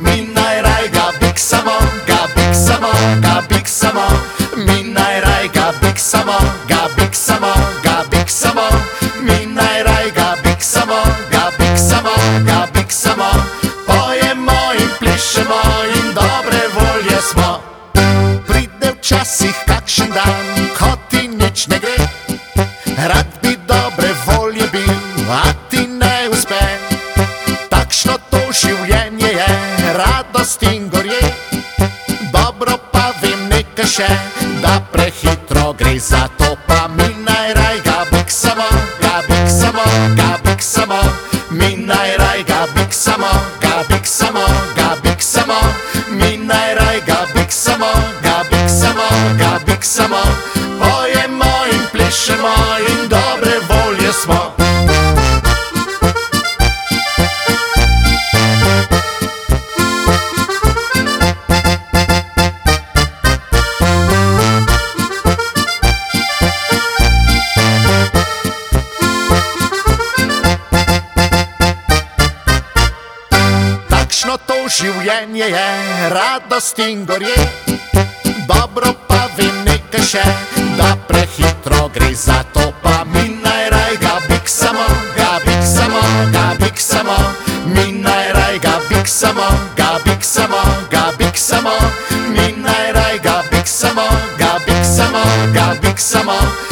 mi najraj ga biksamo, ga biksamo, ga biksamo, mi najraj ga biksamo, ga biksamo, ga biksamo, mi najraj ga biksamo, ga biksamo, ga biksamo, pojemo in plišemo in dobre volje smo. Pride včasih kakšen dan, ko ti nič ne gre, rad bi dobre volje bil, a ti ne uspe. Takšno to življenje je, radost in gorje, dobro pa vem nekaj še, da prehitro gre, zato pa mi najraj ga biksamo, ga biksamo, ga biksamo, mi najraj ga biksamo, ga biksamo, ga biksamo, mi najraj ga biksamo, ga biksamo, ga biksamo, pojemo in plešemo in dobre volje smo. Takšno to življenje je, radost in gorje, dobro pa vem nekaj še, da prehitro gre, zato pa mi najraj ga biksamo, ga biksamo, ga biksamo, mi najraj ga biksamo, ga biksamo, ga biksamo, mi najraj ga biksamo, ga biksamo, ga biksamo.